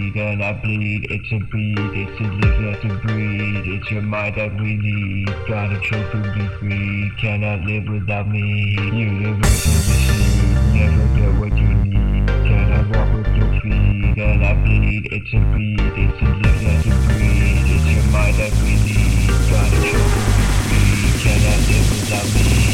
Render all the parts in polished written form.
feed and I bleed. It's a beat, it's a live, not to breathe. It's your mind that we need. Gotta choke to be free. Cannot live without me. Universe is the seed. Never get what you need. Cannot walk with your feet and I bleed. It's a beat, it's a live, not to breathe. It's your mind that we need. Gotta choke to be free. Cannot live without me.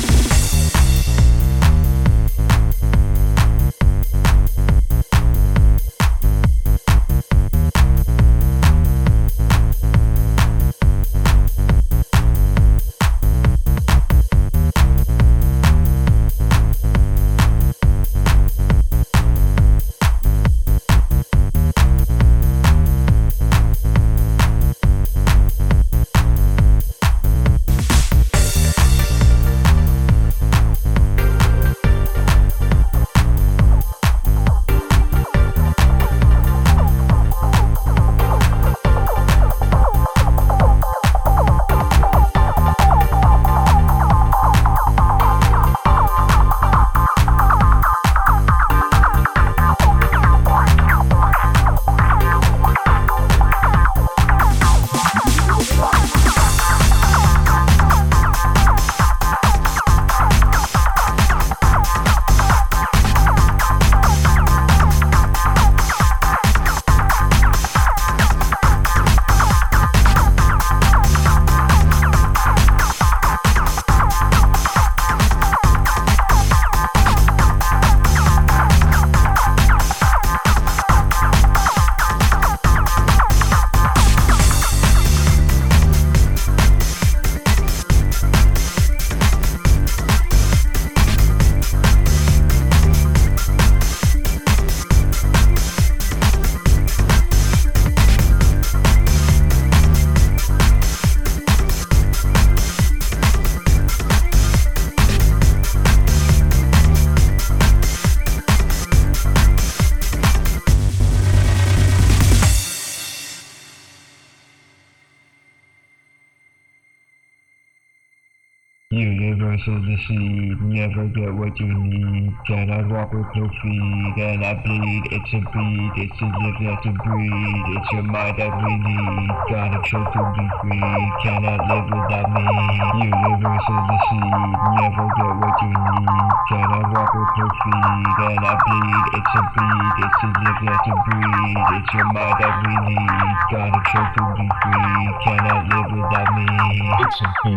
Universe is the seed, never get what you need. Cannot walk with no feet and I bleed. It's a beat, it's a live, not to breathe. It's your mind that we need. Gotta choke to be free. Cannot live without me. Universe is the seed, never get what you need. Cannot walk with no feet and I bleed. It's a beat, it's a live, not to breathe. It's your mind that we need. Gotta choke to be free. Cannot live without me. It's a beat.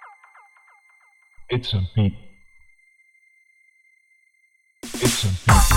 It's a beat. It's a beat.